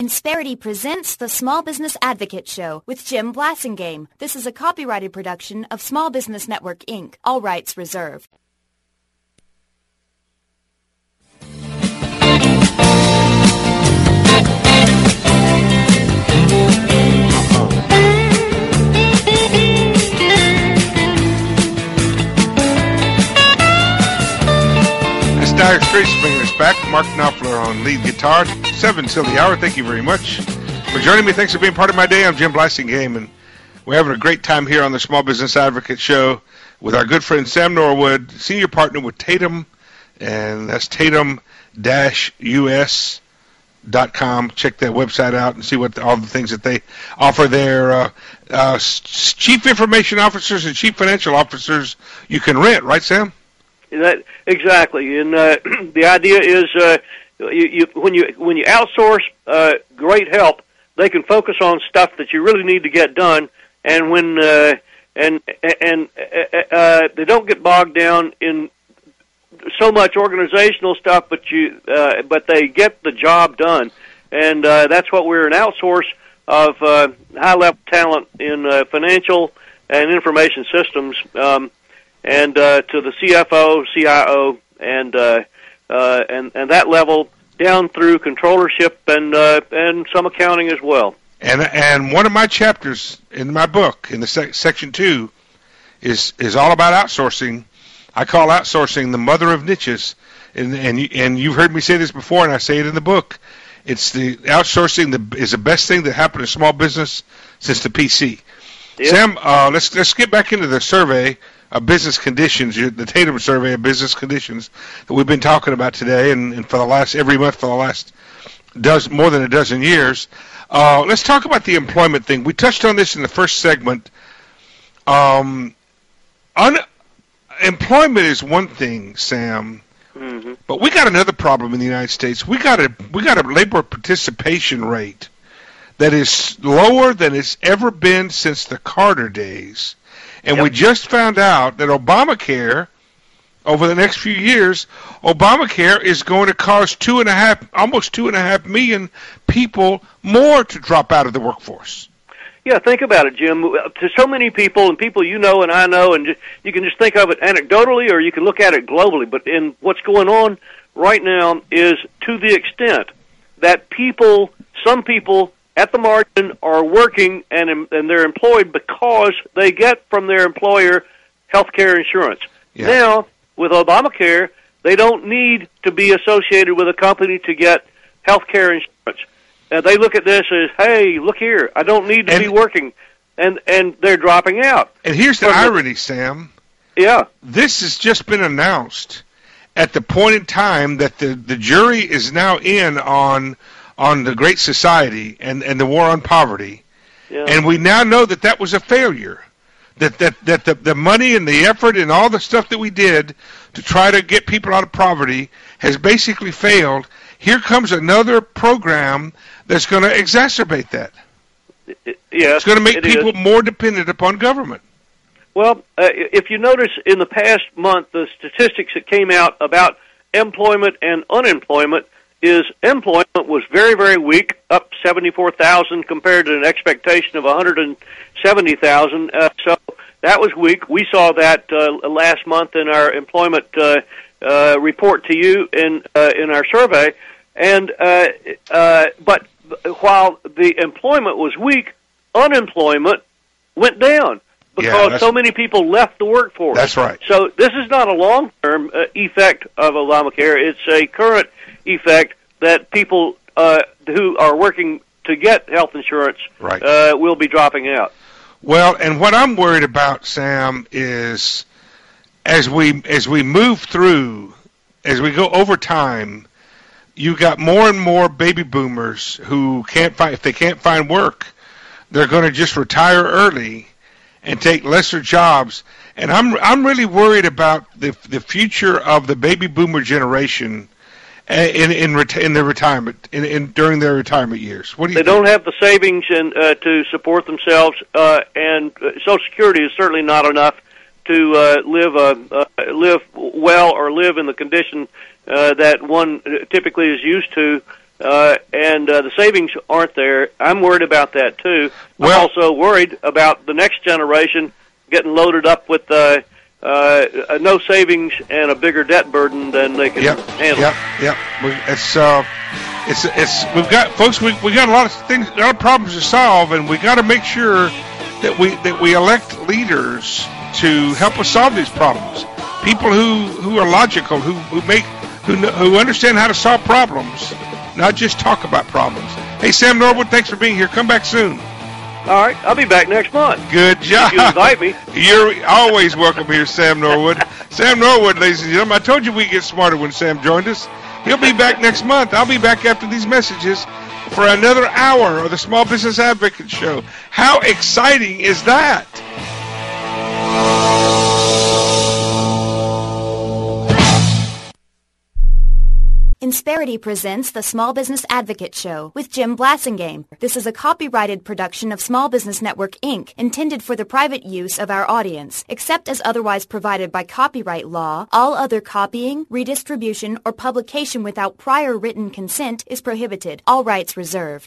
Insperity presents the Small Business Advocate Show with Jim Blasingame. This is a copyrighted production of Small Business Network, Inc. All rights reserved. Dire Straits bringing us back. Mark Knopfler on lead guitar. 7 till the hour. Thank you very much for joining me. Thanks for being part of my day. I'm Jim Blasingame, and we're having a great time here on the Small Business Advocate Show with our good friend Sam Norwood, senior partner with Tatum, and that's Tatum-US.com. Check that website out and see what all the things that they offer there. Chief information officers and chief financial officers you can rent, right, Sam? Exactly, and the idea is when you outsource great help, they can focus on stuff that you really need to get done, and when they don't get bogged down in so much organizational stuff, but they get the job done, and that's what we're an outsource of high level talent in financial and information systems. And to the CFO, CIO, and that level down through controllership and some accounting as well. And one of my chapters in my book, in the section 2, is all about outsourcing. I call outsourcing the mother of niches, and you've heard me say this before, and I say it in the book. It's the outsourcing is the best thing that happened to small business since the PC. Yep. Sam, let's get back into the survey of business conditions, the Tatum survey of business conditions that we've been talking about today, and for the last every month for the last more than a dozen years. Let's talk about the employment thing. We touched on this in the first segment. Employment is one thing, Sam, but we got another problem in the United States. We got a labor participation rate that is lower than it's ever been since the Carter days. And we just found out that Obamacare, over the next few years, Obamacare is going to cause almost 2.5 million people more to drop out of the workforce. Yeah, think about it, Jim. To so many people, and people you know and I know, and you can just think of it anecdotally or you can look at it globally. But what's going on right now is to the extent that some people at the margin are working and they're employed because they get from their employer health care insurance. Yeah. Now, with Obamacare, they don't need to be associated with a company to get health care insurance. They look at this as, hey, look here, I don't need to be working, and they're dropping out. And here's the irony, Sam. Yeah. This has just been announced at the point in time that the jury is now in on the Great Society and the war on poverty, and we now know that was a failure. That the money and the effort and all the stuff that we did to try to get people out of poverty has basically failed. Here comes another program that's going to exacerbate that. It's going to make people more dependent upon government. Well, if you notice in the past month, the statistics that came out about employment and unemployment is employment was very, very weak, up 74,000 compared to an expectation of 170,000. So that was weak. We saw that last month in our employment report to you in our survey. And but while the employment was weak, unemployment went down because so many people left the workforce. That's right. So this is not a long-term effect of Obamacare. It's a current effect that people who are working to get health insurance will be dropping out. Well, and what I'm worried about, Sam, is as we move through, as we go over time, you got more and more baby boomers who if they can't find work, they're going to just retire early and take lesser jobs. And I'm really worried about the future of the baby boomer generation in their retirement during their retirement years. What do you think? They don't have the savings to support themselves, and Social Security is certainly not enough to live well or live in the condition that one typically is used to and the savings aren't there. I'm worried about that too. Well, I'm also worried about the next generation getting loaded up with no savings and a bigger debt burden than they can handle. Yep. We've got folks. We got a lot of things, a lot of problems to solve, and we got to make sure that we elect leaders to help us solve these problems. People who are logical, who understand how to solve problems, not just talk about problems. Hey, Sam Norwood, thanks for being here. Come back soon. All right, I'll be back next month. Good job. If you invite me. You're always welcome here, Sam Norwood. Sam Norwood, ladies and gentlemen. I told you we'd get smarter when Sam joined us. He'll be back next month. I'll be back after these messages for another hour of the Small Business Advocate Show. How exciting is that? Insperity presents the Small Business Advocate Show with Jim Blasingame. This is a copyrighted production of Small Business Network, Inc., intended for the private use of our audience. Except as otherwise provided by copyright law, all other copying, redistribution, or publication without prior written consent is prohibited. All rights reserved.